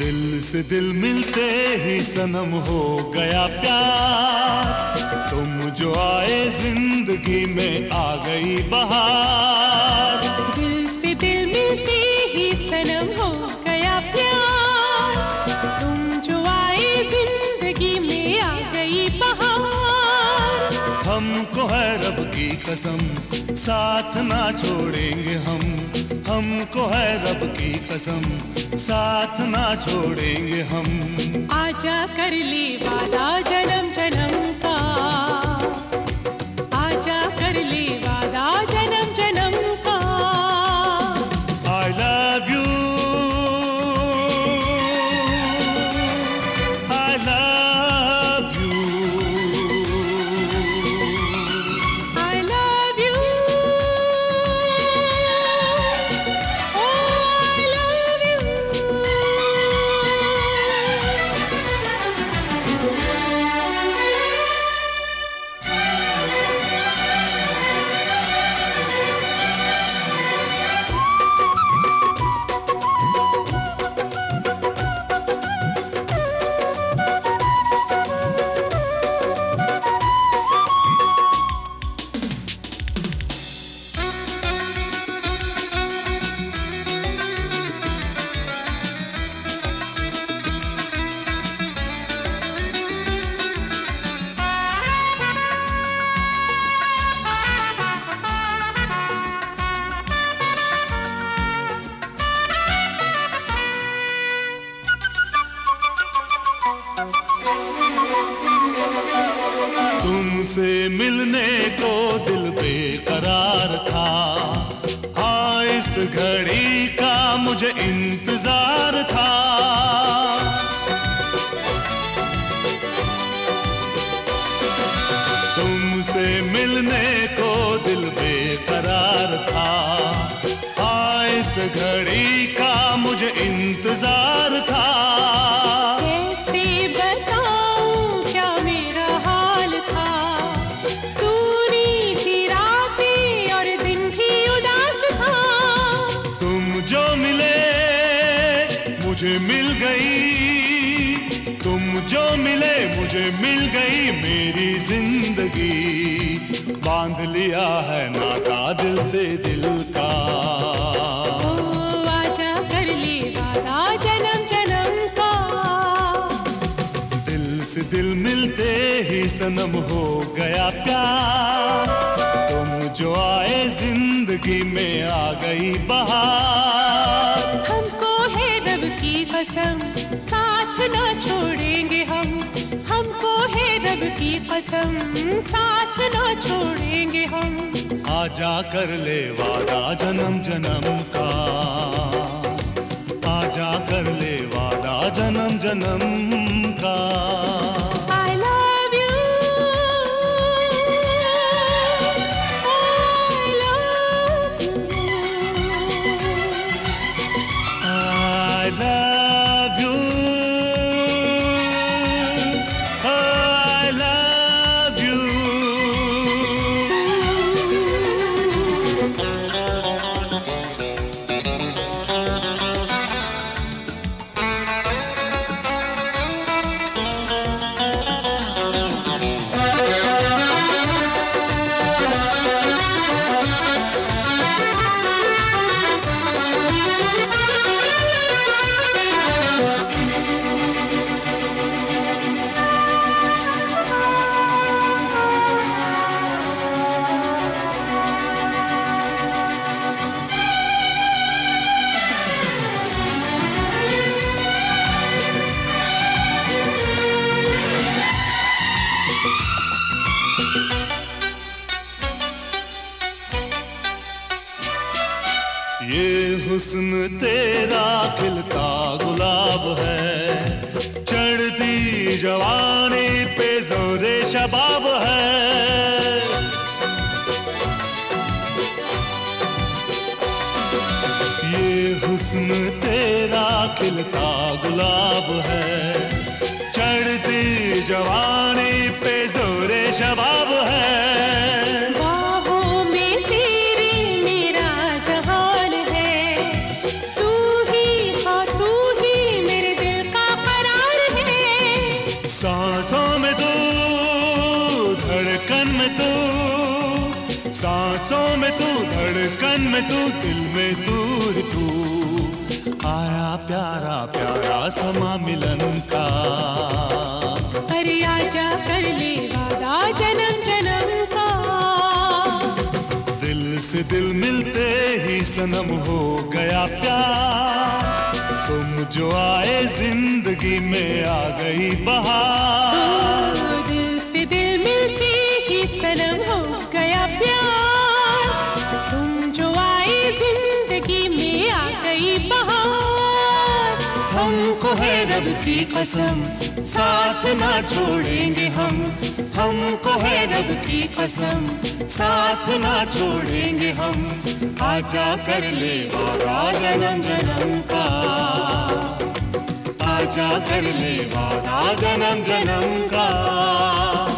दिल से दिल मिलते ही सनम हो गया प्यार, तुम जो आए जिंदगी में आ गई बहार। दिल से दिल मिलते ही सनम हो गया प्यार, तुम जो आए जिंदगी में आ गई बहार। हमको है रब की कसम साथ ना छोड़ेंगे हम, हमको है रब की कसम साथ ना छोड़ेंगे हम। आजा कर ले वादा जन्म जन्म का, आजा कर ले वादा जन्म जन्म का। I love you, I love you, I love you, oh I love you। तुमसे मिलने को दिल बेकरार था, हाँ इस घड़ी का मुझे इंतजार था। तुमसे मिलने को दिल बेकरार था, हाँ इस घड़ी का मुझे इंतजार था। कैसे बताऊं क्या मेरा हाल था, सूनी थी रातें और दिन भी उदास था। तुम जो मिले मुझे मिल गई, तुम जो मिले मुझे मिल गई मेरी जिंदगी, बांध लिया है नाता दिल से दिल का। ओ आजा कर ले वादा जन्म जन्म का, दिल से दिल मिलते ही सनम हो गया प्यार, तुम जो आए जिंदगी में आ गई बहार। हमको है रब की कसम साथ ना छोड़ेंगे हम, हमको है रब की कसम साथ ना छोड़ेंगे हम। आजा कर ले वादा जन्म जन्म का, आजा कर ले वादा जन्म जन्म का। I love you, I love you, I love you, I love you। ये हुस्न तेरा खिलता गुलाब है, चढ़ती जवानी पे जोरे शबाब है। ये हुस्न तेरा खिलता गुलाब है, चढ़ती जवानी पे जोरे शबाब है। बाहों में तेरे मेरा जहान है, तू ही हाँ तू ही मेरे दिल में तू, दिल में दूर तू, आया प्यारा प्यारा समा मिलन का। अरे आजा कर ले वादा जन्म जन्म का। दिल से दिल मिलते ही सनम हो गया प्यार, तुम जो आए जिंदगी में आ गई बहार। दिल से दिल मिलते ही सनम हो गया प्यार, तुम जो आए जिंदगी में आ गई बहार। हमको है रब की कसम, साथ ना छोड़ेंगे हम। हमको है रब की कसम, साथ ना छोड़ेंगे हम। आजा कर ले वादा जन्म जन्म का, आजा कर ले वादा जन्म जन्म का।